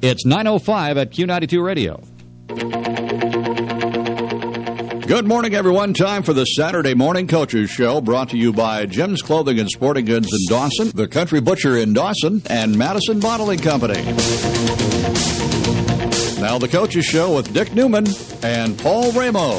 It's 9:05 at Q92 Radio. Good morning, everyone. Time for the Saturday Morning Coaches Show, brought to you by Jim's Clothing and Sporting Goods in Dawson, the Country Butcher in Dawson, and Madison Bottling Company. Now the Coaches Show with Dick Newman and Paul Ramo.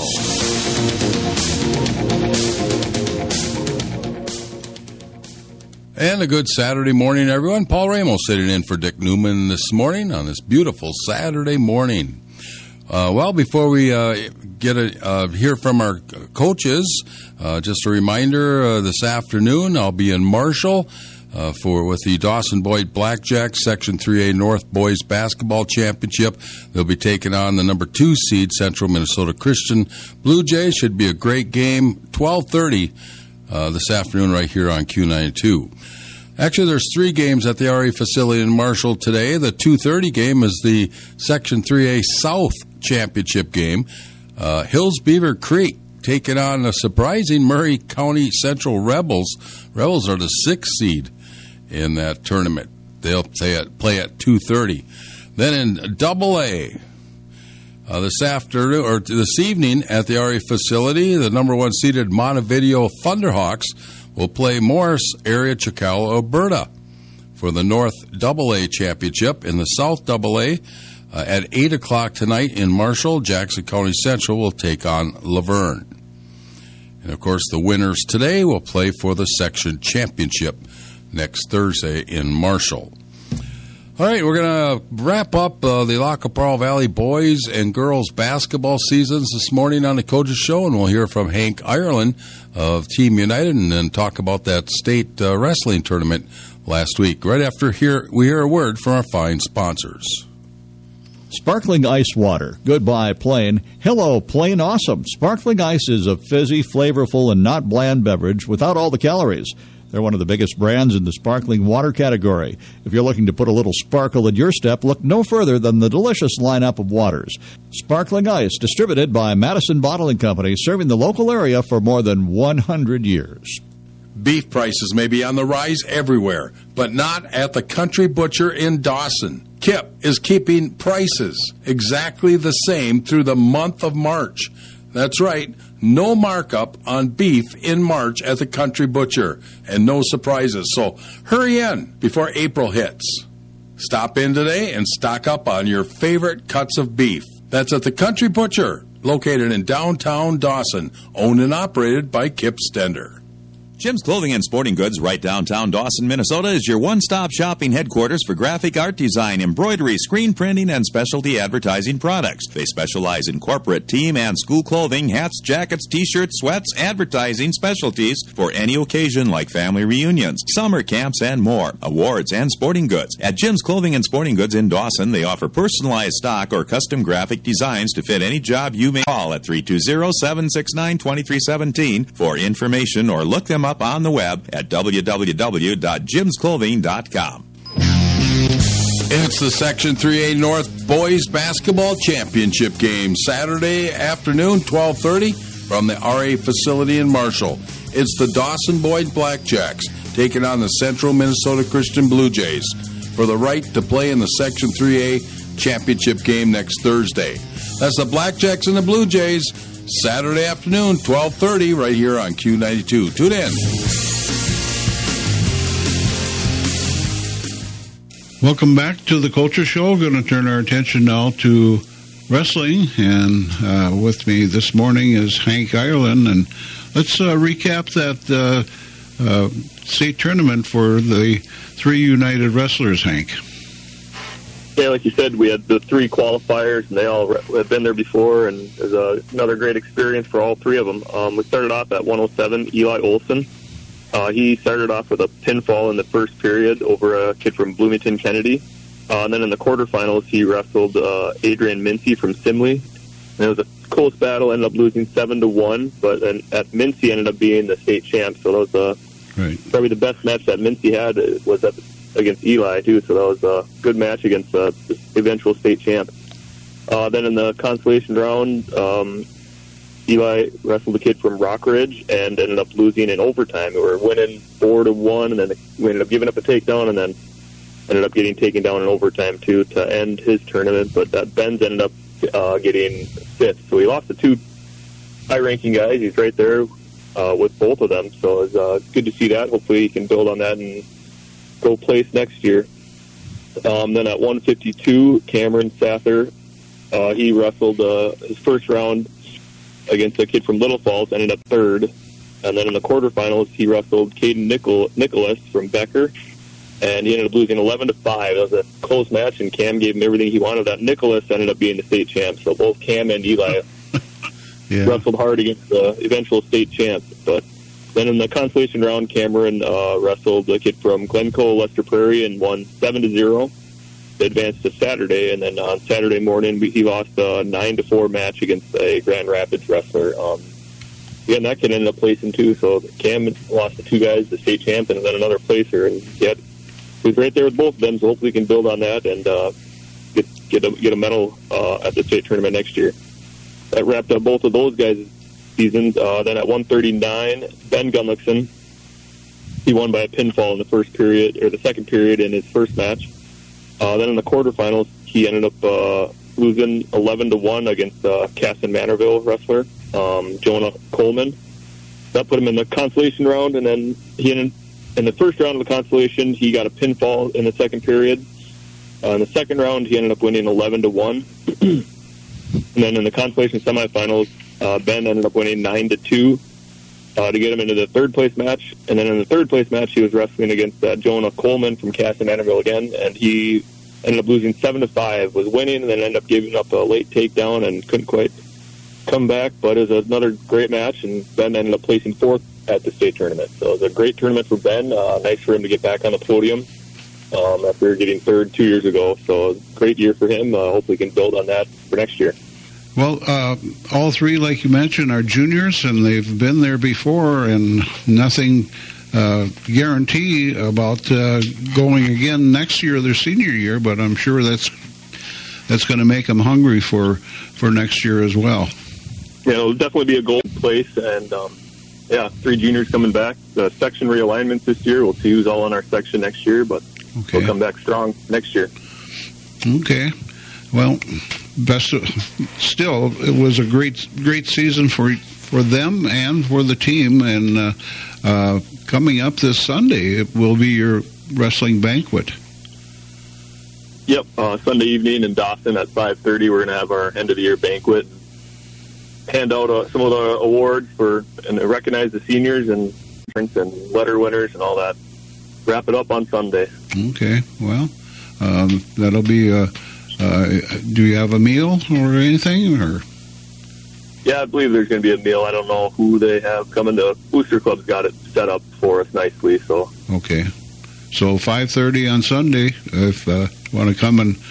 And a good Saturday morning, everyone. Paul Ramo sitting in for Dick Newman this morning on this beautiful Saturday morning. Before we hear from our coaches, just a reminder, this afternoon I'll be in Marshall with the Dawson Boyd Blackjacks Section 3A North Boys Basketball Championship. They'll be taking on the number 2 seed Central Minnesota Christian Blue Jays. Should be a great game. 12:30 this afternoon right here on Q92. Actually, there's 3 games at the RA facility in Marshall today. The 2:30 game is the Section 3A South Championship game. Hills Beaver Creek taking on the surprising Murray County Central Rebels. Rebels are the 6th seed in that tournament. They'll play at 2:30. Then in AA, this evening at the RA facility, the number 1 seeded Montevideo Thunderhawks will play Morris area Chicala, Alberta for the North AA Championship. In the South AA, at 8 o'clock tonight in Marshall, Jackson County Central will take on Laverne. And, of course, the winners today will play for the section championship next Thursday in Marshall. All right, we're going to wrap up the La Capral Valley boys and girls basketball seasons this morning on the Coaches Show, and we'll hear from Hank Ireland of Team United and then talk about that state wrestling tournament last week. Right after we hear a word from our fine sponsors. Sparkling ice water. Goodbye, plain. Hello, plain awesome. Sparkling ice is a fizzy, flavorful, and not bland beverage without all the calories. They're one of the biggest brands in the sparkling water category. If you're looking to put a little sparkle in your step, look no further than the delicious lineup of waters. Sparkling Ice, distributed by Madison Bottling Company, serving the local area for more than 100 years. Beef prices may be on the rise everywhere, but not at the Country Butcher in Dawson. Kip is keeping prices exactly the same through the month of March. That's right, no markup on beef in March at the Country Butcher, and no surprises. So hurry in before April hits. Stop in today and stock up on your favorite cuts of beef. That's at the Country Butcher, located in downtown Dawson, owned and operated by Kip Stender. Jim's Clothing and Sporting Goods, right downtown Dawson, Minnesota, is your one-stop shopping headquarters for graphic art design, embroidery, screen printing, and specialty advertising products. They specialize in corporate, team, and school clothing, hats, jackets, t-shirts, sweats, advertising specialties for any occasion like family reunions, summer camps, and more. Awards and sporting goods. At Jim's Clothing and Sporting Goods in Dawson, they offer personalized stock or custom graphic designs to fit any job you may call at 320-769-2317 for information, or look them up on the web at www.jimsclothing.com. It's the Section 3A North Boys Basketball Championship game, Saturday afternoon, 12:30, from the RA facility in Marshall. It's the Dawson Boyd Blackjacks taking on the Central Minnesota Christian Blue Jays for the right to play in the Section 3A Championship game next Thursday. That's the Blackjacks and the Blue Jays, Saturday afternoon, 12:30, right here on Q92. Tune in. Welcome back to the Culture Show. We're going to turn our attention now to wrestling, and with me this morning is Hank Ireland, and let's recap that state tournament for the 3 United Wrestlers, Hank. Yeah, like you said, we had the 3 qualifiers, and they all have been there before, and it was another great experience for all 3 of them. We started off at 107, Eli Olson. He started off with a pinfall in the first period over a kid from Bloomington, Kennedy. And then in the quarterfinals, he wrestled Adrian Mincy from Simley. And it was a close battle, ended up losing 7-1, but then at Mincy ended up being the state champ, so that was probably the best match that Mincy had was against Eli, too, so that was a good match against the eventual state champ. Then in the consolation round, Eli wrestled a kid from Rockridge and ended up losing in overtime. We were winning 4-1, and then we ended up giving up a takedown, and then ended up getting taken down in overtime, too, to end his tournament. But Ben's ended up getting 5th. So he lost to 2 high-ranking guys. He's right there with both of them. So it's good to see that. Hopefully he can build on that and go place next year. Then at 152, Cameron Sather, he wrestled his first round against a kid from Little Falls, ended up 3rd. And then in the quarterfinals, he wrestled Caden Nicholas from Becker, and he ended up losing 11-5. That was a close match, and Cam gave him everything he wanted. That Nicholas ended up being the state champ. So both Cam and Eli wrestled hard against the eventual state champs. But then in the consolation round, Cameron wrestled a kid from Glencoe, Lester Prairie, and won 7-0. They advanced to Saturday, and then on Saturday morning, he lost a 9-4 match against a Grand Rapids wrestler. Again, that kid ended up placing 2, so Cam lost to 2 guys, the state champ, and then another placer, and he was right there with both of them, so hopefully he can build on that and get a medal at the state tournament next year. That wrapped up both of those guys' seasons. Then at 139, Ben Gunlickson, he won by a pinfall in the second period in his first match. Then in the quarterfinals, he ended up losing 11-1 against Casson Manorville wrestler, Jonah Coleman. That put him in the consolation round, and then in the first round of the consolation, he got a pinfall in the second period. In the second round, he ended up winning 11-1. And then in the consolation semifinals, Ben ended up winning 9-2 to get him into the third place match. And then in the third place match, he was wrestling against Jonah Coleman from Casson Manorville again, and he ended up losing 7-5, was winning, and then ended up giving up a late takedown and couldn't quite come back. But it was another great match, and Ben ended up placing 4th at the state tournament. So it was a great tournament for Ben. Nice for him to get back on the podium after getting 3rd 2 years ago. So great year for him. Hopefully he can build on that for next year. Well, all 3, like you mentioned, are juniors, and they've been there before, and nothing guarantee about going again next year, their senior year, but I'm sure that's going to make them hungry for next year as well. Yeah, it'll definitely be a goal place, and 3 juniors coming back. The section realignments this year, we'll see who's all in our section next year, but we'll come back strong next year. Okay. Well, still, it was a great season for them and for the team, and coming up this Sunday, it will be your wrestling banquet. Yep, Sunday evening in Dawson at 5:30, we're going to have our end-of-the-year banquet. Hand out some of the awards and recognize the seniors and letter winners and all that. Wrap it up on Sunday. Okay, well, that'll be... do you have a meal or anything? Or? Yeah, I believe there's going to be a meal. I don't know who they have coming. The Booster Club's got it set up for us nicely. So okay, so 5:30 on Sunday. If you want to come and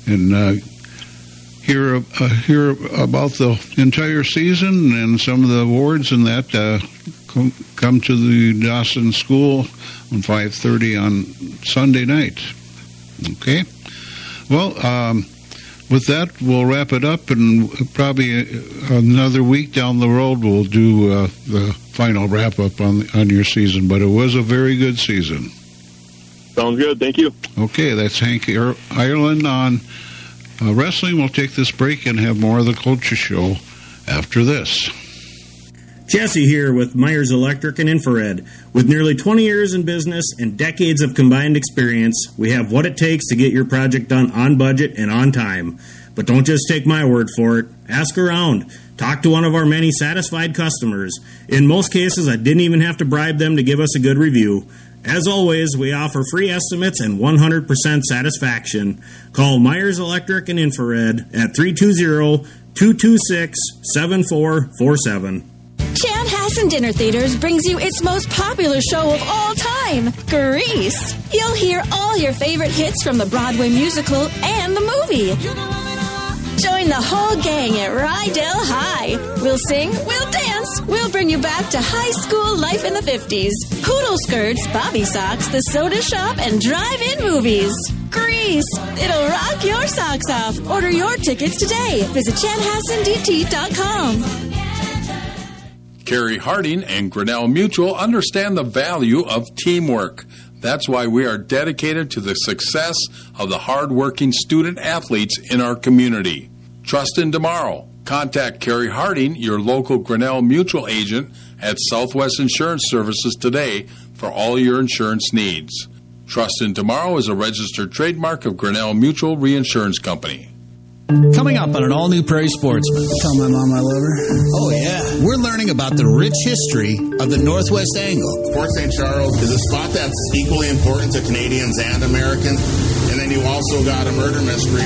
hear about the entire season and some of the awards and that, come to the Dawson School on 5:30 on Sunday night. Okay. Well, with that, we'll wrap it up, and probably another week down the road, we'll do the final wrap-up on your season. But it was a very good season. Sounds good. Thank you. Okay, that's Hank Ireland on wrestling. We'll take this break and have more of the Culture Show after this. Jesse here with Myers Electric and Infrared. With nearly 20 years in business and decades of combined experience, we have what it takes to get your project done on budget and on time. But don't just take my word for it. Ask around. Talk to one of our many satisfied customers. In most cases, I didn't even have to bribe them to give us a good review. As always, we offer free estimates and 100% satisfaction. Call Myers Electric and Infrared at 320-226-7447. Chanhassen Dinner Theaters brings you its most popular show of all time, Grease. You'll hear all your favorite hits from the Broadway musical and the movie. Join the whole gang at Rydell High. We'll sing, we'll dance, we'll bring you back to high school life in the 50s. Poodle skirts, bobby socks, the soda shop, and drive-in movies. Grease. It'll rock your socks off. Order your tickets today. Visit ChanhassenDT.com. Carrie Harding and Grinnell Mutual understand the value of teamwork. That's why we are dedicated to the success of the hard-working student-athletes in our community. Trust in tomorrow. Contact Carrie Harding, your local Grinnell Mutual agent at Southwest Insurance Services today for all your insurance needs. Trust in Tomorrow is a registered trademark of Grinnell Mutual Reinsurance Company. Coming up on an all-new Prairie Sportsman. Tell my mom I love her. Oh, yeah. We're learning about the rich history of the Northwest Angle. Fort St. Charles is a spot that's equally important to Canadians and Americans. And then you also got a murder mystery.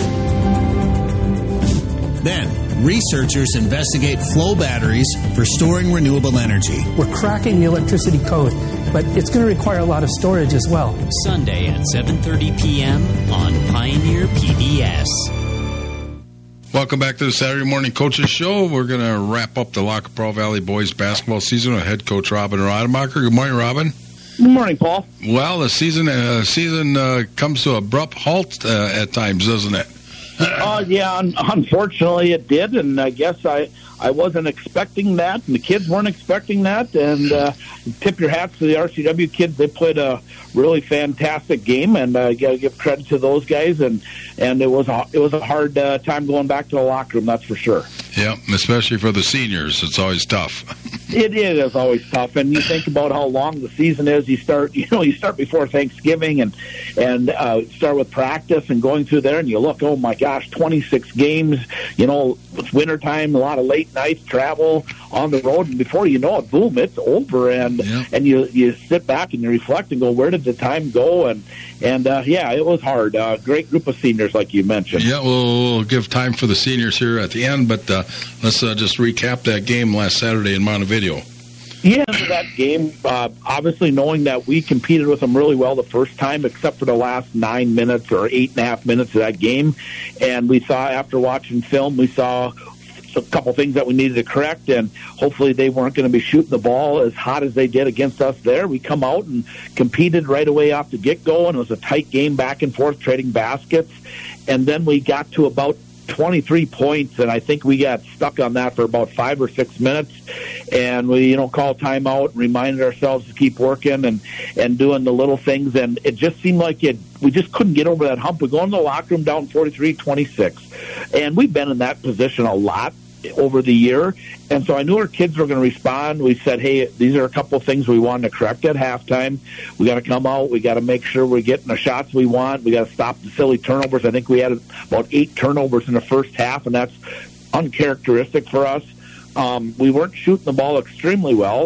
Then, researchers investigate flow batteries for storing renewable energy. We're cracking the electricity code, but it's going to require a lot of storage as well. Sunday at 7:30 p.m. on Pioneer PBS. Welcome back to the Saturday Morning Coaches Show. We're going to wrap up the Lac qui Parle Valley boys basketball season with head coach Robin Rademacher. Good morning, Robin. Good morning, Paul. Well, the season comes to an abrupt halt at times, doesn't it? Yeah, unfortunately it did, and I guess I wasn't expecting that, and the kids weren't expecting that, and tip your hats to the RCW kids. They played a really fantastic game, and I got to give credit to those guys, and it was a hard time going back to the locker room, that's for sure. Yeah, especially for the seniors. It's always tough. It is always tough, and you think about how long the season is. You start before Thanksgiving, and start with practice and going through there, and you look, oh my gosh, 26 games. It's wintertime, a lot of late nights, travel on the road, and before you know it, boom, it's over, and you sit back and you reflect and go, where did the time go? And it was hard. Great group of seniors, like you mentioned. Yeah, we'll give time for the seniors here at the end, but let's just recap that game last Saturday in Montevideo. Yeah, that game, obviously knowing that we competed with them really well the first time, except for the last 9 minutes or 8.5 minutes of that game. And we saw, after watching film, we saw a couple things that we needed to correct, and hopefully they weren't going to be shooting the ball as hot as they did against us there. We come out and competed right away off the get-go, and it was a tight game back and forth, trading baskets. And then we got to about 23 points, and I think we got stuck on that for about 5 or 6 minutes, and we called timeout and reminded ourselves to keep working and doing the little things, and it just seemed like we just couldn't get over that hump. We go in the locker room down 43-26, and we've been in that position a lot over the year, and so I knew our kids were going to respond. We said, hey, these are a couple of things we wanted to correct at halftime. We got to come out. We got to make sure we're getting the shots we want. We got to stop the silly turnovers. I think we had about 8 turnovers in the first half, and that's uncharacteristic for us. We weren't shooting the ball extremely well.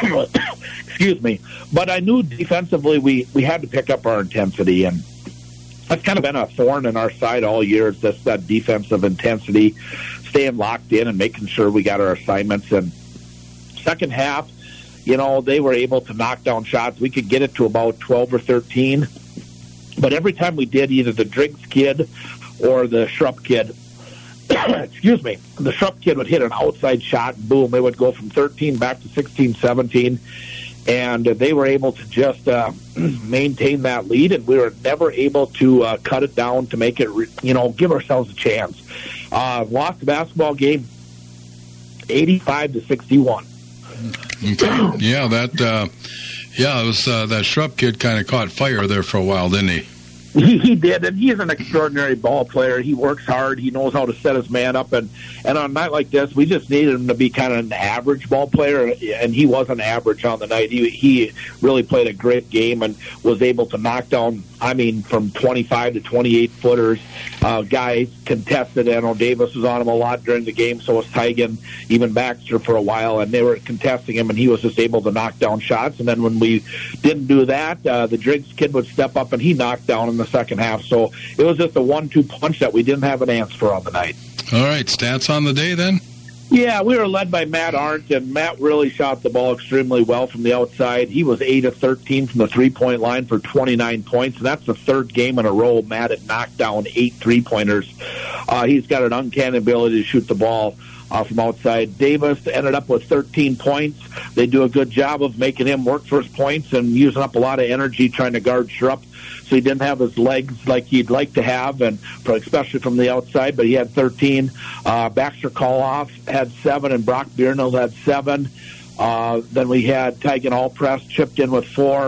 Excuse me. But I knew defensively we had to pick up our intensity, and that's kind of been a thorn in our side all year. It's just that defensive intensity, staying locked in and making sure we got our assignments. And second half, they were able to knock down shots. We could get it to about 12 or 13. But every time we did, either the Driggs kid or the Schrupp kid, excuse me, the Schrupp kid would hit an outside shot, and boom, it would go from 13 back to 16, 17. And they were able to just maintain that lead, and we were never able to cut it down to make it, give ourselves a chance. Lost the basketball game 85-61. Yeah, it was that Schrupp kid kind of caught fire there for a while, didn't he? He did, and he's an extraordinary ball player. He works hard. He knows how to set his man up, and on a night like this, we just needed him to be kind of an average ball player, and he wasn't average on the night. He really played a great game and was able to knock down, from 25 to 28 footers. Guys contested. I know Davis was on him a lot during the game, so was Tigan, even Baxter for a while, and they were contesting him, and he was just able to knock down shots. And then when we didn't do that, the Driggs kid would step up, and he knocked down in the second half. So it was just a 1-2 punch that we didn't have an answer for on the night. All right, stats on the day then? Yeah, we were led by Matt Arndt, and Matt really shot the ball extremely well from the outside. He was 8 of 13 from the three-point line for 29 points, and that's the third game in a row Matt had knocked down 8 three-pointers. He's got an uncanny ability to shoot the ball from outside. Davis ended up with 13 points. They do a good job of making him work for his points and using up a lot of energy trying to guard Schrupp. So he didn't have his legs like he'd like to have, and especially from the outside, but he had 13. Baxter Koloff had 7, and Brock Biernald had 7. Then we had Tigan Allpress chipped in with 4.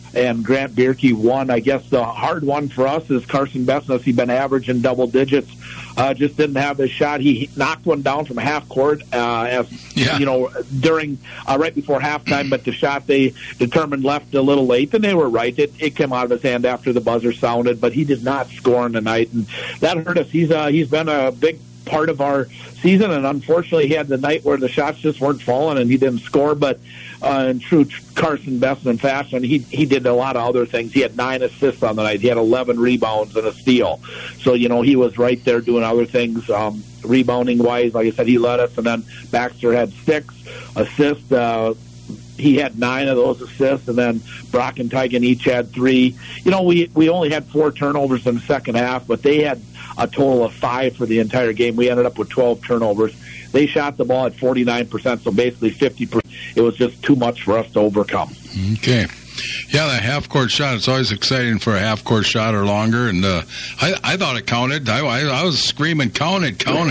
and Grant Bierke won. I guess the hard one for us is Carson Bessness. He'd been averaging double digits. Just didn't have his shot. He knocked one down from half court, during right before halftime. But the shot they determined left a little late, and they were right. It came out of his hand after the buzzer sounded, but he did not score in the night, and that hurt us. He's been a big part of our season, and unfortunately he had the night where the shots just weren't falling and he didn't score. But in true Carson Bessness fashion, he did a lot of other things. He had 9 assists on the night. He had 11 rebounds and a steal. So, he was right there doing other things, rebounding-wise. Like I said, he led us, and then Baxter had 6 assists. He had 9 of those assists, and then Brock and Tigan each had 3. We only had 4 turnovers in the second half, but they had a total of 5 for the entire game. We ended up with 12 turnovers. They shot the ball at 49%, so basically 50%. It was just too much for us to overcome. Okay. Yeah, that half-court shot, it's always exciting for a half-court shot or longer, and I thought it counted. I was screaming, count it. I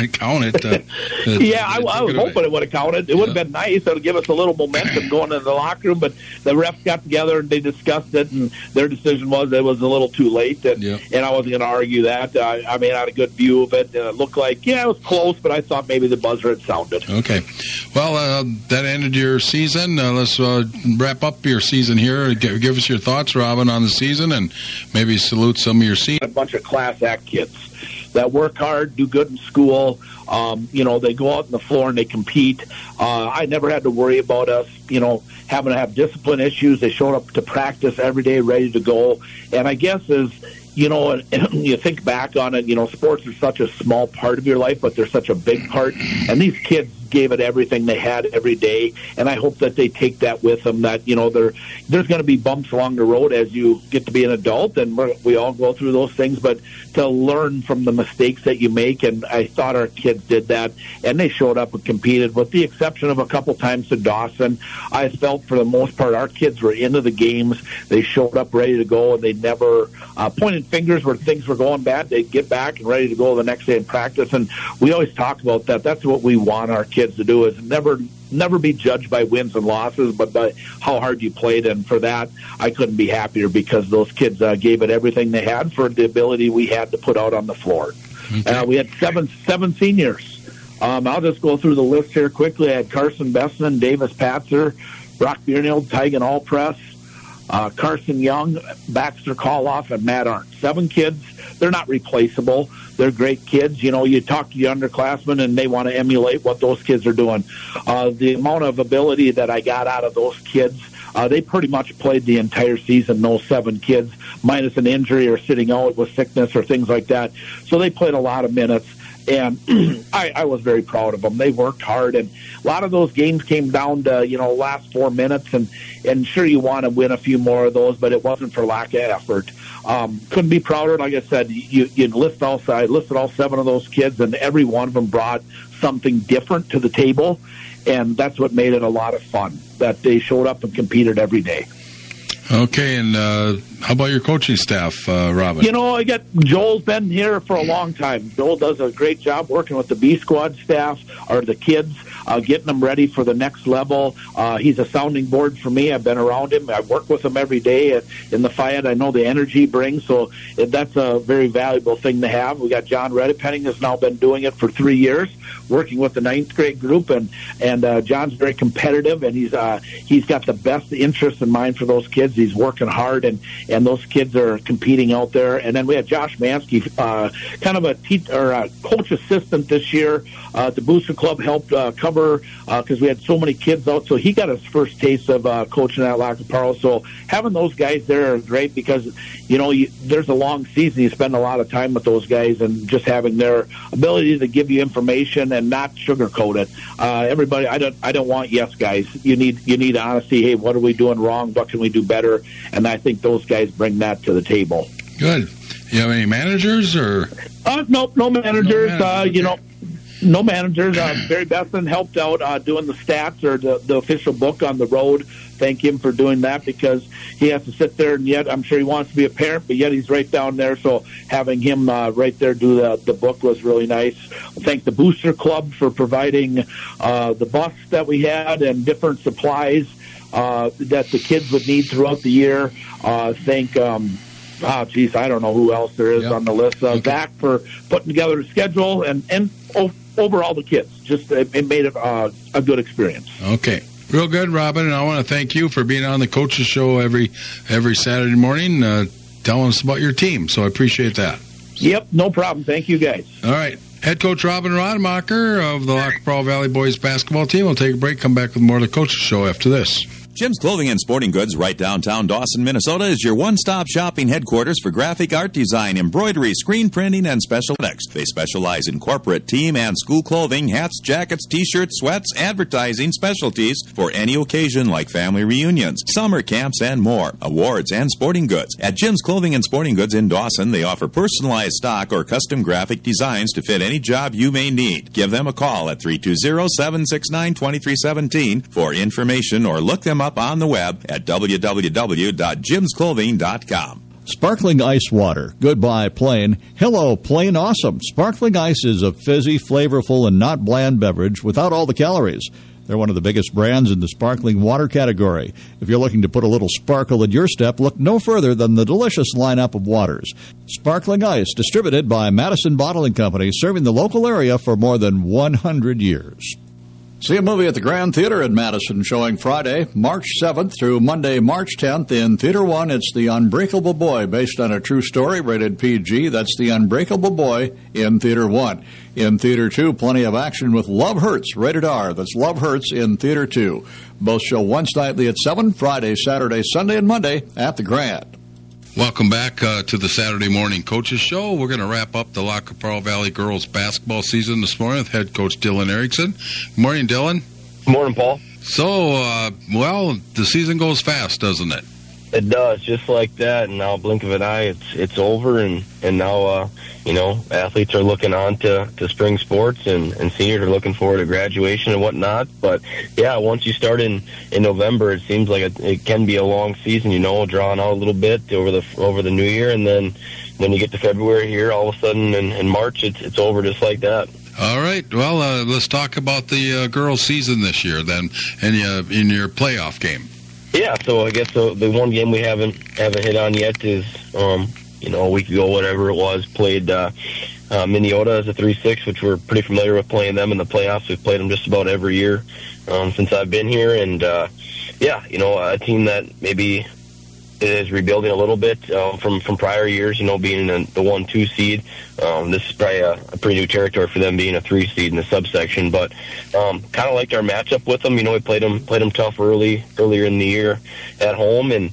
was hoping it would have counted. It would have been nice. It would give us a little momentum going into the locker room, but the refs got together and they discussed it, and their decision was it was a little too late, and I wasn't going to argue that. I had a good view of it, and it looked like, it was close, but I thought maybe the buzzer had sounded. Okay. Well, that ended your season. Let's wrap up your season here. Give us your thoughts, Robin, on the season, and maybe salute some of your seniors. A bunch of class act kids that work hard, do good in school. They go out on the floor and they compete. I never had to worry about us, having to have discipline issues. They showed up to practice every day ready to go. And I guess as you think back on it, sports are such a small part of your life, but they're such a big part. And these kids gave it everything they had every day, and I hope that they take that with them, that there's going to be bumps along the road as you get to be an adult, and we all go through those things, but to learn from the mistakes that you make, and I thought our kids did that, and they showed up and competed, with the exception of a couple times to Dawson. I felt for the most part our kids were into the games. They showed up ready to go, and they never pointed fingers where things were going bad. They'd get back and ready to go the next day in practice, and we always talk about that. That's what we want our kids to do, is never be judged by wins and losses, but by how hard you played. And for that, I couldn't be happier, because those kids gave it everything they had for the ability we had to put out on the floor. Okay. We had seven seniors. I'll just go through the list here quickly. I had Carson Bessman, Davis Patzer, Brock Biernild, Tigan Allpress, Carson Young, Baxter Koloff, and Matt Arndt. 7 kids. They're not replaceable. They're great kids. You talk to the underclassmen, and they want to emulate what those kids are doing. The amount of ability that I got out of those kids, they pretty much played the entire season, those 7 kids, minus an injury or sitting out with sickness or things like that. So they played a lot of minutes. And I was very proud of them. They worked hard, and a lot of those games came down to, last 4 minutes, and sure, you want to win a few more of those, but it wasn't for lack of effort. Couldn't be prouder. Like I said, you listed all 7 of those kids, and every one of them brought something different to the table, and that's what made it a lot of fun, that they showed up and competed every day. Okay, and how about your coaching staff, Robin? Joel's been here for a long time. Joel does a great job working with the B Squad staff, or the kids, getting them ready for the next level. He's a sounding board for me. I've been around him. I work with him every day in the Fayette. I know the energy he brings, so that's a very valuable thing to have. We got John Redepenning has now been doing it for 3 years, working with the 9th grade group, and John's very competitive, and he's got the best interest in mind for those kids. He's working hard, and those kids are competing out there. And then we had Josh Mansky, kind of a coach assistant this year. The Booster Club helped cover because we had so many kids out, so he got his first taste of coaching at Lac Parle. So having those guys there is great, because there's a long season. You spend a lot of time with those guys, and just having their ability to give you information and not sugarcoat it. Everybody, I don't want yes guys. You need honesty. Hey, what are we doing wrong? What can we do better? And I think those guys bring that to the table. Good. You have any managers or? No managers. No managers. Barry Besson helped out doing the stats, or the official book on the road. Thank him for doing that, because he has to sit there, and yet I'm sure he wants to be a parent, but yet he's right down there. So having him right there do the book was really nice. Thank the Booster Club for providing the bus that we had and different supplies. that the kids would need throughout the year. I don't know who else there is on the list. Zach for putting together a schedule and overall the kids. Just it made it a good experience. Okay. Real good, Robin, and I want to thank you for being on the Coaches Show every Saturday morning, telling us about your team. So I appreciate that. Yep, no problem. Thank you, guys. All right. Head coach Robin Rademacher of the Lac Qui Parle Valley boys basketball team. We'll take a break, come back with more of the Coaches Show after this. Jim's Clothing and Sporting Goods, right downtown Dawson, Minnesota, is your one-stop shopping headquarters for graphic art design, embroidery, screen printing, and special products. They specialize in corporate, team, and school clothing, hats, jackets, t-shirts, sweats, advertising, specialties for any occasion like family reunions, summer camps, and more. Awards and sporting goods. At Jim's Clothing and Sporting Goods in Dawson, they offer personalized stock or custom graphic designs to fit any job you may need. Give them a call at 320-769-2317 for information or look them up on the web at www.jimsclothing.com. Sparkling ice water. Goodbye, plain. Hello, plain awesome. Sparkling ice is a fizzy, flavorful, and not bland beverage without all the calories. They're one of the biggest brands in the sparkling water category. If you're looking to put a little sparkle in your step, look no further than the delicious lineup of waters. Sparkling ice, distributed by Madison Bottling Company, serving the local area for more than 100 years. See a movie at the Grand Theater in Madison, showing Friday, March 7th through Monday, March 10th in Theater 1. It's The Unbreakable Boy, based on a true story, rated PG. That's The Unbreakable Boy in Theater 1. In Theater 2, plenty of action with Love Hurts, rated R. That's Love Hurts in Theater 2. Both show once nightly at 7, Friday, Saturday, Sunday, and Monday at the Grand. Welcome back to the Saturday Morning Coaches Show. We're going to wrap up the Lac Qui Parle Valley girls basketball season this morning with head coach Dylan Erickson. Good morning, Dylan. Good morning, Paul. So, the season goes fast, doesn't it? It does, just like that. And now, blink of an eye, it's over. And now, athletes are looking on to spring sports, and seniors are looking forward to graduation and whatnot. But, yeah, once you start in November, it seems like it can be a long season, drawn out a little bit over the new year. And then when you get to February here, all of a sudden in March, it's over just like that. All right. Well, let's talk about the girls' season this year then, and in your playoff game. Yeah, so I guess the one game we haven't hit on yet is, a week ago, whatever it was, played Minneota as a 3-6, which we're pretty familiar with playing them in the playoffs. We've played them just about every year since I've been here. And, a team that maybe is rebuilding a little bit from prior years, being the 1-2 seed. This is probably a pretty new territory for them, being a 3 seed in the subsection. But kind of liked our matchup with them. We played them tough earlier in the year at home. And,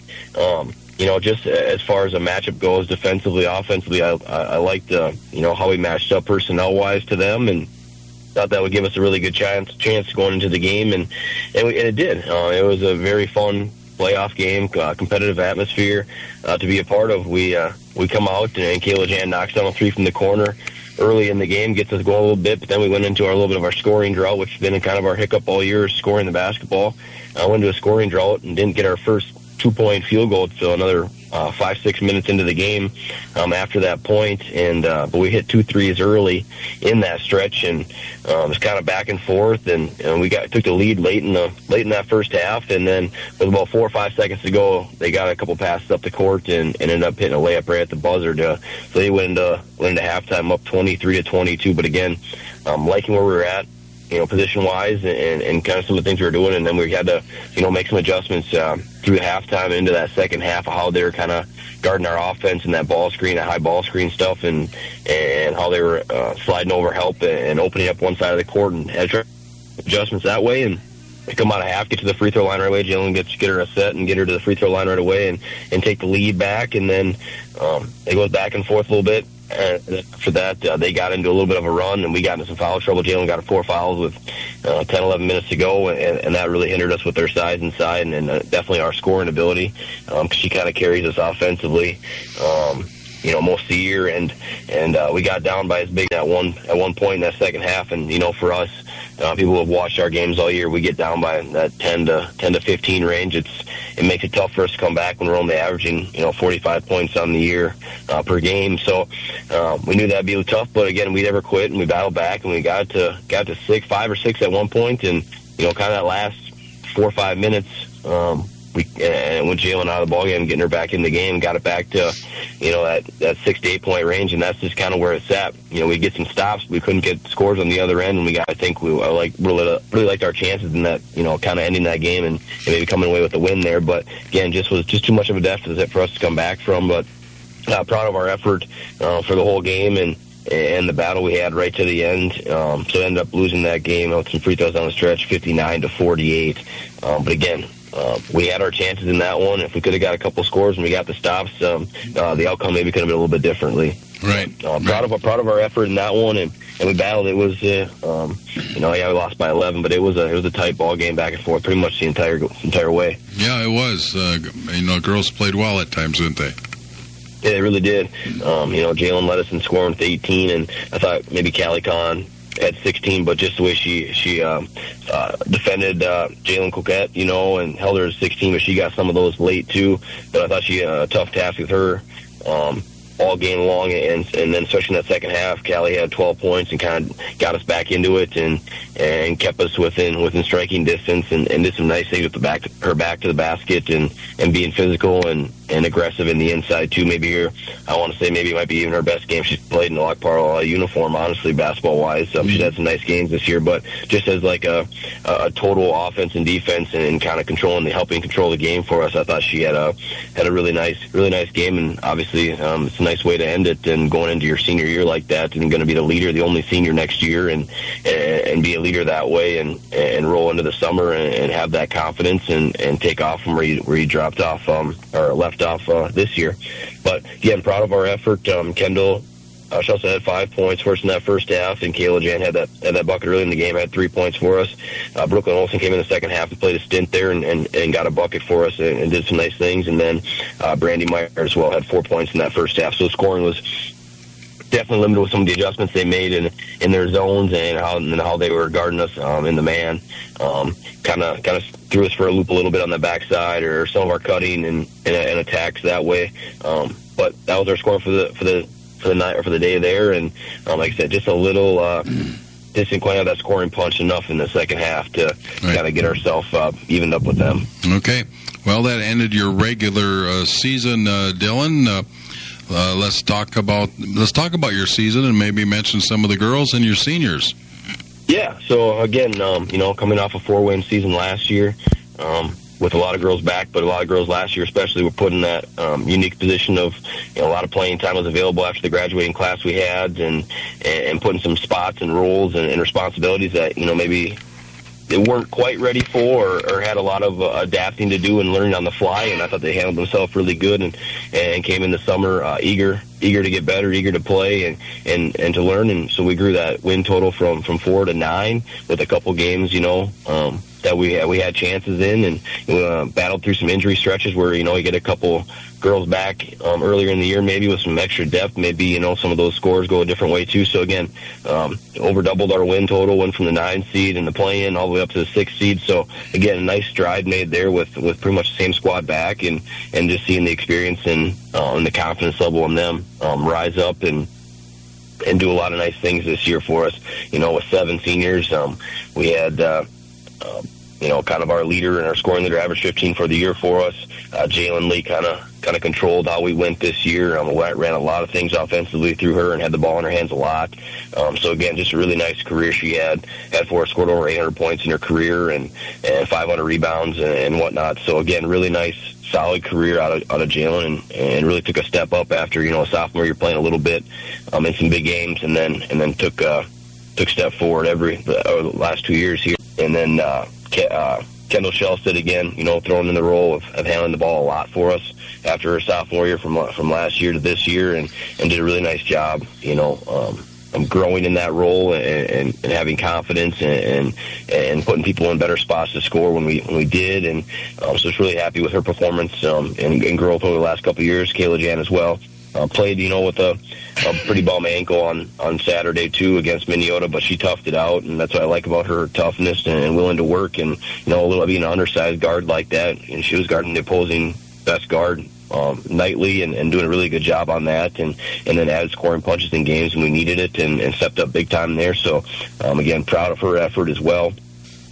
just as far as a matchup goes, defensively, offensively, I liked, how we matched up personnel-wise to them, and thought that would give us a really good chance going into the game. And it did. It was a very fun playoff game, competitive atmosphere to be a part of. We come out, and Kayla Jan knocks down a 3 from the corner early in the game, gets us going a little bit, but then we went into a little bit of our scoring drought, which has been kind of our hiccup all year, scoring the basketball. Went into a scoring drought and didn't get our first 2-point field goal until another 5-6 minutes into the game after that point, and but we hit 2 threes early in that stretch, and it was kind of back and forth, and we took the lead late in that first half, and then with about 4 or 5 seconds to go, they got a couple passes up the court and ended up hitting a layup right at the buzzer. So they went into halftime up 23-22, but again, liking where we were at, position-wise and kind of some of the things we were doing, and then we had to, make some adjustments through halftime into that second half of how they were kind of guarding our offense and that ball screen, that high ball screen stuff, and how they were sliding over help and opening up one side of the court, and had adjustments that way, and we come out of half, get to the free throw line right away. Jalen get her a set and get her to the free throw line right away and take the lead back, and then it goes back and forth a little bit. And after that, they got into a little bit of a run, and we got into some foul trouble. Jalen got 4 fouls with 10, 11 minutes to go, and that really hindered us with their size inside and definitely our scoring ability, because she kind of carries us offensively, most of the year. And we got down by as big at one point in that second half. And, for us, people who have watched our games all year, we get down by that 10 to 15 range. It makes it tough for us to come back when we're only averaging, 45 points on the year per game. So we knew that'd be tough, but again, we never quit, and we battled back, and we got to 5 or 6 at one point, and kind of that last 4 or 5 minutes, with Jalen out of the ballgame, getting her back in the game, got it back to, that 6 to 8 point range, and that's just kind of where it's at. We get some stops, we couldn't get scores on the other end, and I think we really liked our chances in that, kind of ending that game and maybe coming away with the win there. But again, was just too much of a deficit for us to come back from. But proud of our effort for the whole game and the battle we had right to the end. So ended up losing that game with some free throws on the stretch, 59-48. But again, we had our chances in that one. If we could have got a couple scores and we got the stops, the outcome maybe could have been a little bit differently. Right. Proud of our effort in that one, and we battled. It was, we lost by 11, but it was a tight ball game back and forth, pretty much the entire way. Yeah, it was. Girls played well at times, didn't they? Yeah, they really did. Jalen led us in scoring with 18, and I thought maybe Callie Kahn had 16, but just the way she defended Jalen Coquette, and held her at 16, but she got some of those late too. But I thought she had a tough task with her all game long, and then especially in that second half, Callie had 12 points and kind of got us back into it and kept us within striking distance and did some nice things with her back to the basket and being physical and aggressive in the inside too. Maybe I want to say maybe it might be even her best game she's played in the Lock Parle uniform, honestly, basketball wise. She's had some nice games this year, but just as like a total offense and defense and kind of helping control the game for us, I thought she had a really nice game, and obviously it's a nice way to end it and going into your senior year like that and going to be the leader, the only senior next year, and be a leader that way and roll into the summer and have that confidence and take off from where you dropped off or left off this year. But again, proud of our effort. Kendall Shelton had 5 points for us in that first half, and Kayla Jan had that bucket early in the game, had 3 points for us. Brooklyn Olsen came in the second half and played a stint there and got a bucket for us and did some nice things. And then Brandy Meyer as well had 4 points in that first half. So scoring was definitely limited with some of the adjustments they made in their zones and how they were guarding us in the man. Kind of threw us for a loop a little bit on the backside or some of our cutting and attacks that way. But that was our score for the night or for the day there, and like I said, just a little didn't quite have that scoring punch enough in the second half to kind of get ourselves evened up with them. Okay, well, that ended your regular season, Dylan. Let's talk about your season and maybe mention some of the girls and your seniors. Yeah. So again, coming off a 4-win season last year. With a lot of girls back, but a lot of girls last year especially were put in that unique position of a lot of playing time was available after the graduating class we had and putting some spots and roles and responsibilities that maybe they weren't quite ready for or had a lot of adapting to do and learning on the fly, and I thought they handled themselves really good and came in the summer eager to get better, eager to play and to learn, and so we grew that win total from 4 to 9 with a couple games that we had chances in, and battled through some injury stretches where you get a couple girls back earlier in the year, maybe with some extra depth, maybe some of those scores go a different way too. So again, over doubled our win total, went from the 9 seed in the play-in all the way up to the 6 seed. So again, a nice stride made there with pretty much the same squad back, and just seeing the experience and the confidence level in them rise up and do a lot of nice things this year for us. With 7 seniors, we had kind of our leader and our scoring leader, average 15 for the year for us. Jalen Lee kind of controlled how we went this year. We ran a lot of things offensively through her and had the ball in her hands a lot. So again, just a really nice career she had for us. Scored over 800 points in her career and 500 rebounds and whatnot. So again, really nice, solid career out of Jalen and really took a step up after a sophomore year playing a little bit in some big games and then took step forward the last 2 years here. And then Kendall Shellstead again, throwing in the role of handling the ball a lot for us after her sophomore year from last year to this year, and did a really nice job, growing in that role and having confidence and putting people in better spots to score when we did, and so it's really happy with her performance and growth over the last couple of years. Kayla Jan as well. Played, with a pretty bum ankle on Saturday, too, against Minnesota, but she toughed it out, and that's what I like about her toughness and willing to work, and, being an undersized guard like that, and she was guarding the opposing best guard nightly and doing a really good job on that, and then added scoring punches in games when we needed it and stepped up big time there. So, again, proud of her effort as well.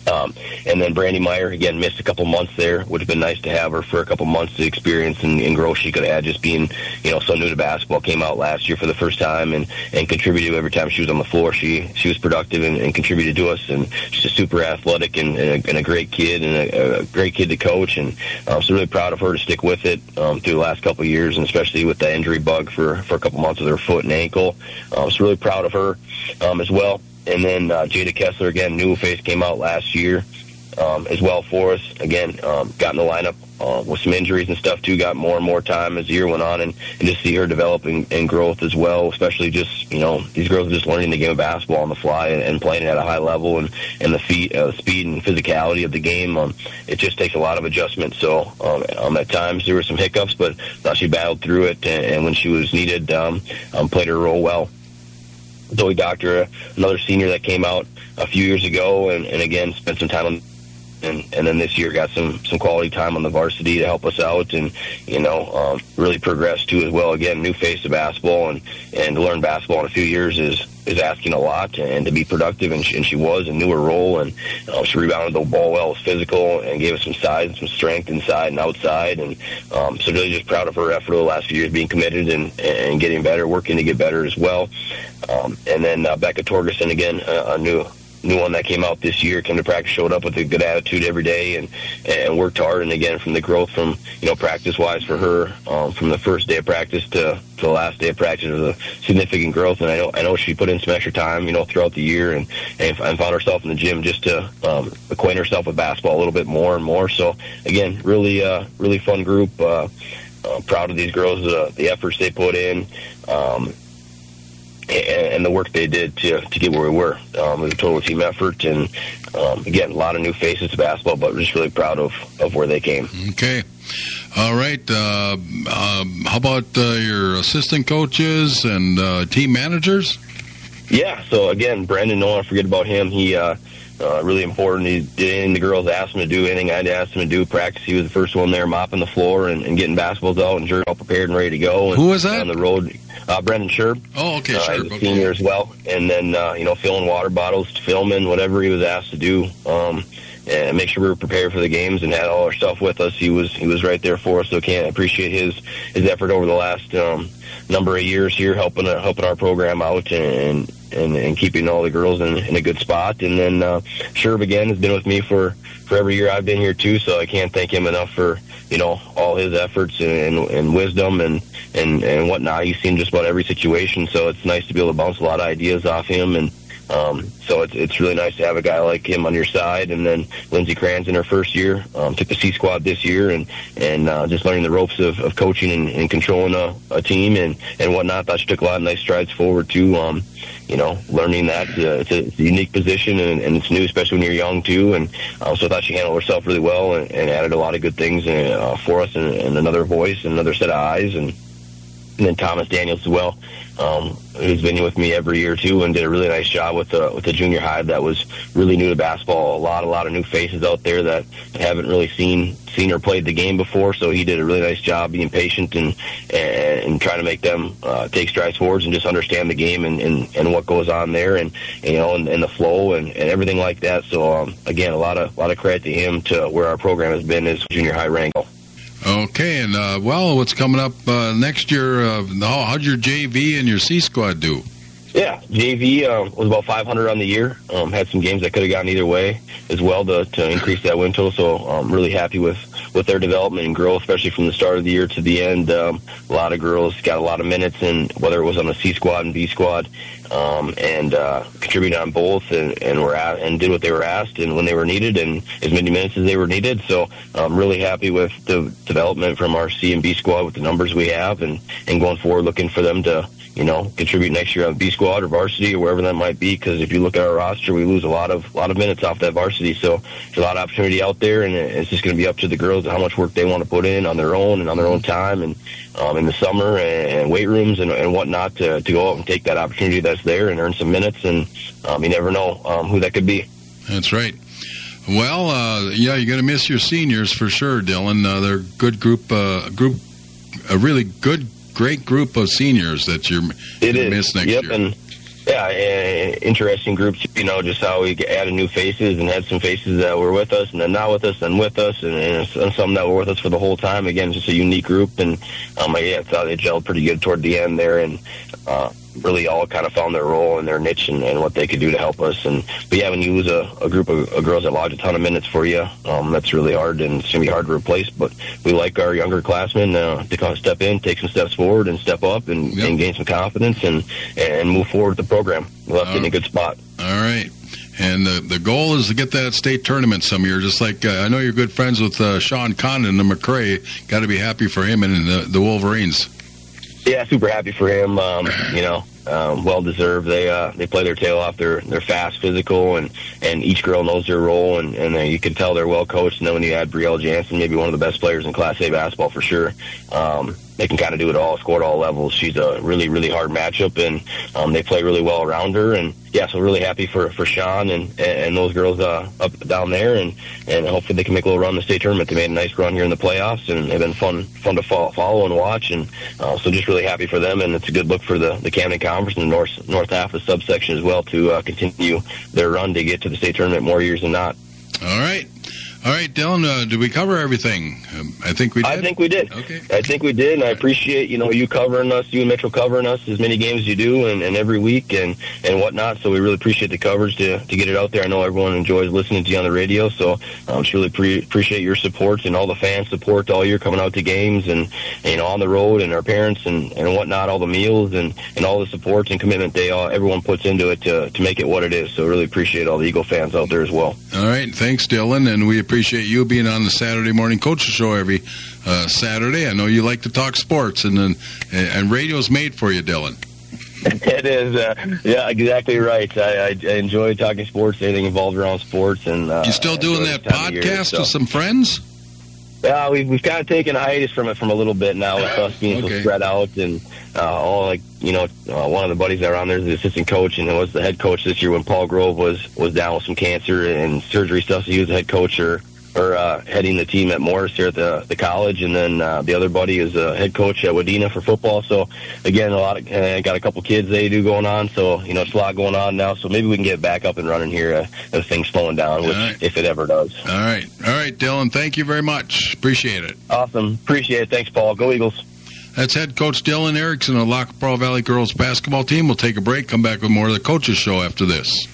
And then Brandy Meyer, again, missed a couple months there. Would have been nice to have her for a couple months to experience and growth she could have had just being, so new to basketball. Came out last year for the first time and contributed every time she was on the floor. She was productive and contributed to us, and she's a super athletic and a great kid and a great kid to coach. And so really proud of her to stick with it through the last couple of years, and especially with the injury bug for a couple months with her foot and ankle. So really proud of her as well. And then Jada Kessler, again, new face, came out last year as well for us. Again, got in the lineup with some injuries and stuff, too. Got more and more time as the year went on, and just see her developing and growth as well, especially just, these girls are just learning the game of basketball on the fly and playing it at a high level, and the speed and physicality of the game. It just takes a lot of adjustment. So at times there were some hiccups, but she battled through it, and when she was needed, played her role well. Zoe Doctor, another senior that came out a few years ago, and again spent some time on, and then this year got some quality time on the varsity to help us out, and really progressed too as well. Again, new face of basketball, and to learn basketball in a few years is asking a lot, and to be productive, and she was, and knew her role, and she rebounded the ball well, was physical, and gave us some size and some strength inside and outside, and so really just proud of her effort over the last few years, being committed and getting better, working to get better as well. And then Becca Torgerson, again, a new one that came out this year, came to practice, showed up with a good attitude every day, and worked hard. And again, from the growth from practice-wise for her, from the first day of practice to the last day of practice, was a significant growth. And I know she put in some extra time, throughout the year, and found herself in the gym just to acquaint herself with basketball a little bit more and more. So again, really fun group. Proud of these girls, the efforts they put in. And the work they did to get where we were. It was a total team effort, and again, a lot of new faces to basketball, but we're just really proud of where they came. Okay. All right. How about your assistant coaches and team managers? Yeah, so again, Brandon, don't want to forget about him. He really important. He did anything the girls asked him to do, anything I'd asked him to do. Practice, he was the first one there mopping the floor and getting basketballs out and all prepared and ready to go. And who was that? On the road, Brendan Sherb. Oh, okay, Sherb. He's a senior as well. And then, filling water bottles, filming, whatever he was asked to do. And make sure we were prepared for the games and had all our stuff with us. He was right there for us. So can't appreciate his effort over the last number of years here, helping our program out and keeping all the girls in a good spot. And then Sherb again has been with me for every year I've been here too. So I can't thank him enough for all his efforts and wisdom and whatnot. He's seen just about every situation. So it's nice to be able to bounce a lot of ideas off him, and so it's really nice to have a guy like him on your side. And then Lindsey Kranz in her first year, took the C squad this year, and just learning the ropes of coaching and controlling a team and whatnot. Thought she took a lot of nice strides forward too. Learning that it's a unique position and it's new, especially when you're young too. And so I thought she handled herself really well and added a lot of good things for us and another voice and another set of eyes. And then Thomas Daniels as well, who's been with me every year too, and did a really nice job with the junior hive that was really new to basketball. A lot of new faces out there that haven't really seen or played the game before. So he did a really nice job being patient and trying to make them take strides forwards and just understand the game and what goes on there and the flow and everything like that. So again, a lot of credit to him to where our program has been as junior high rank. Okay, and what's coming up next year? How'd your JV and your C squad do? Yeah, JV was about 500 on the year. Had some games that could have gone either way as well to increase that win total. So I'm really happy with their development and growth, especially from the start of the year to the end. A lot of girls got a lot of minutes, and whether it was on the C squad and B squad, and contributed on both, and did what they were asked and when they were needed, and as many minutes as they were needed. So I'm really happy with the development from our C and B squad with the numbers we have, and going forward, looking for them to contribute next year on B squad or varsity or wherever that might be. Because if you look at our roster, we lose a lot of minutes off that varsity. So there's a lot of opportunity out there, and it's just going to be up to the girls how much work they want to put in on their own and on their own time, and in the summer and weight rooms and whatnot to go out and take that opportunity that's there and earn some minutes. And you never know who that could be. That's right. Well, you're going to miss your seniors for sure, Dylan. They're a good group, a really great group of seniors that you're going to miss next year. And interesting group, just how we added new faces and had some faces that were with us and then not with us and with us and some that were with us for the whole time. Again, just a unique group, and I thought they gelled pretty good toward the end there, and really all kind of found their role and their niche and what they could do to help us. But when you lose a group of girls that lodge a ton of minutes for you, that's really hard, and it's going to be hard to replace. But we like our younger classmen to kind of step in, take some steps forward, and step up and gain some confidence and move forward with the program. We're left in a good spot. All right. And the goal is to get that state tournament some year. Just like I know you're good friends with Sean Condon and McRae. Got to be happy for him and the Wolverines. Yeah, super happy for him. Well deserved. They play their tail off. They're fast, physical, and each girl knows their role, and you can tell they're well coached. And then when you add Brielle Jansen, maybe one of the best players in Class A basketball for sure. They can kind of do it all, score at all levels. She's a really, really hard matchup, and they play really well around her. And so really happy for Sean and those girls up down there, and hopefully they can make a little run in the state tournament. They made a nice run here in the playoffs, and they've been fun to follow and watch. And so just really happy for them, and it's a good look for the Camden Conference and the north half of the subsection as well to continue their run to get to the state tournament more years than not. All right. All right, Dylan, did we cover everything? I think we did. I think we did. Okay. I think we did, and I appreciate, you covering us, you and Mitchell covering us as many games as you do and every week and whatnot. So we really appreciate the coverage to get it out there. I know everyone enjoys listening to you on the radio, so just really appreciate your support and all the fan support all year coming out to games and on the road, and our parents and whatnot, all the meals and all the support and commitment everyone puts into it to make it what it is. So really appreciate all the Eagle fans out there as well. All right, thanks, Dylan, and we appreciate you being on the Saturday Morning Coaches Show every Saturday. I know you like to talk sports, and radio's made for you, Dylan. It is, exactly right. I enjoy talking sports, anything involved around sports. And you still doing that podcast with some friends? Yeah, we've kind of taken a hiatus from it from a little bit now, with us being so spread out, and one of the buddies that are on there is the assistant coach, and was the head coach this year when Paul Grove was down with some cancer and surgery stuff. So he was the head coach or heading the team at Morris here at the college, and then the other buddy is a head coach at Wadena for football. So again, got a couple kids they do going on, so it's a lot going on now. So maybe we can get back up and running here as things slowing down, if it ever does. All right, Dylan. Thank you very much. Appreciate it. Awesome, appreciate it. Thanks, Paul. Go Eagles. That's head coach Dylan Erickson of Lac Pearl Valley girls basketball team. We'll take a break. Come back with more of the Coaches Show after this.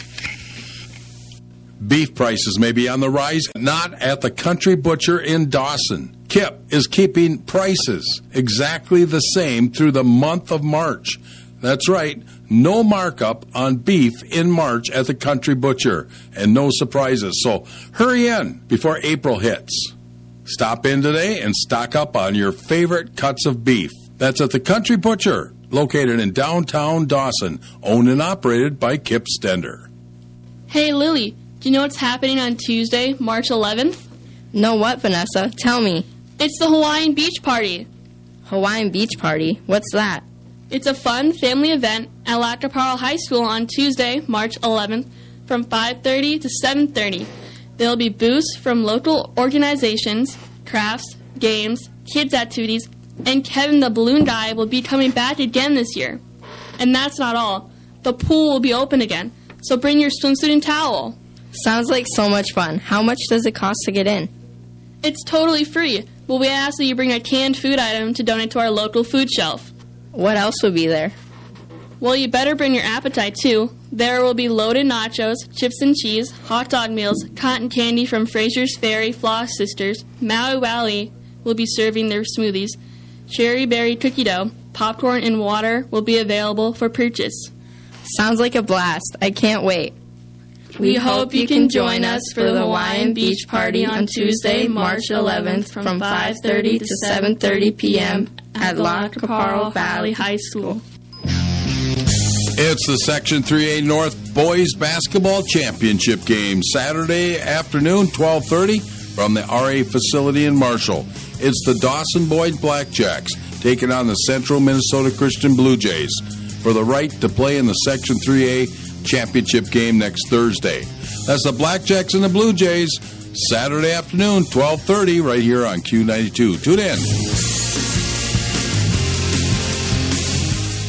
Beef prices may be on the rise, not at the Country Butcher in Dawson. Kip is keeping prices exactly the same through the month of March. That's right, no markup on beef in March at the Country Butcher, and no surprises. So hurry in before April hits. Stop in today and stock up on your favorite cuts of beef. That's at the Country Butcher, located in downtown Dawson, owned and operated by Kip Stender. Hey, Lily. Do you know what's happening on Tuesday, March 11th? No, what, Vanessa? Tell me. It's the Hawaiian Beach Party. Hawaiian Beach Party? What's that? It's a fun family event at Lac Qui Parle High School on Tuesday, March 11th from 5:30 to 7:30. There will be booths from local organizations, crafts, games, kids' activities, and Kevin the Balloon Guy will be coming back again this year. And that's not all. The pool will be open again, so bring your swimsuit and towel. Sounds like so much fun. How much does it cost to get in? It's totally free, but we ask that you bring a canned food item to donate to our local food shelf. What else will be there? Well, you better bring your appetite, too. There will be loaded nachos, chips and cheese, hot dog meals, cotton candy from Fraser's Ferry Floss Sisters. Maui Valley will be serving their smoothies. Cherry berry cookie dough, popcorn, and water will be available for purchase. Sounds like a blast. I can't wait. We hope you can join us for the Hawaiian Beach Party on Tuesday, March 11th from 5:30 to 7:30 p.m. at Lac Qui Parle Valley High School. It's the Section 3A North Boys Basketball Championship game, Saturday afternoon, 12:30, from the RA facility in Marshall. It's the Dawson Boyd Blackjacks taking on the Central Minnesota Christian Blue Jays for the right to play in the Section 3A championship game next Thursday. That's the Blackjacks and the Blue Jays, Saturday afternoon, 12:30, right here on Q92. Tune in.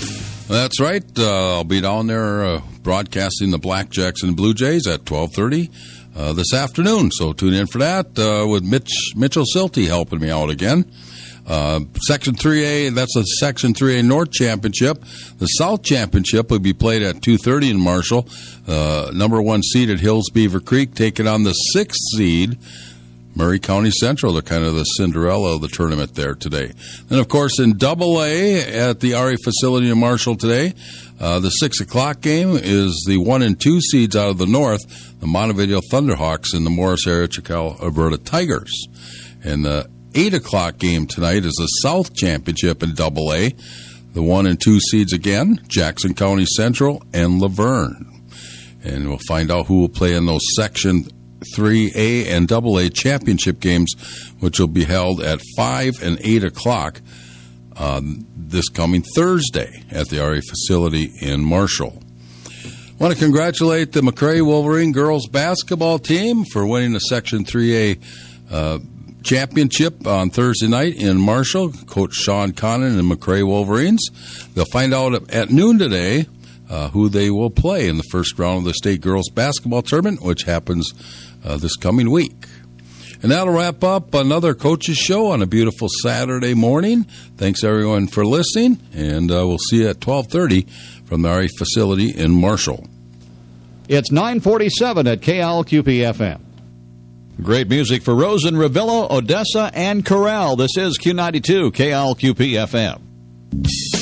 That's right. I'll be down there broadcasting the Blackjacks and Blue Jays at 12:30 this afternoon. So tune in for that with Mitchell Silty helping me out again. Section 3A, that's a Section 3A North Championship. The South Championship will be played at 2:30 in Marshall. Number 1 seed at Hills Beaver Creek taking on the 6th seed, Murray County Central. They're kind of the Cinderella of the tournament there today. Then, of course, in AA at the RA facility in Marshall today, the 6 o'clock game is the 1 and 2 seeds out of the North, the Montevideo Thunderhawks and the Morris Area Chical Alberta Tigers. And the 8 o'clock game tonight is the South Championship in AA. The 1 and 2 seeds again, Jackson County Central and Laverne. And we'll find out who will play in those Section 3A and AA championship games, which will be held at 5 and 8 o'clock this coming Thursday at the RA facility in Marshall. I want to congratulate the McRae Wolverine girls basketball team for winning the Section 3A championship on Thursday night in Marshall. Coach Sean Connon and McRae Wolverines. They'll find out at noon today who they will play in the first round of the state girls basketball tournament, which happens this coming week. And that'll wrap up another Coach's Show on a beautiful Saturday morning. Thanks, everyone, for listening, and we'll see you at 12:30 from the RA facility in Marshall. It's 9:47 at KLQP-FM. Great music for Rosen, Ravillo, Odessa, and Corral. This is Q92 KLQP-FM.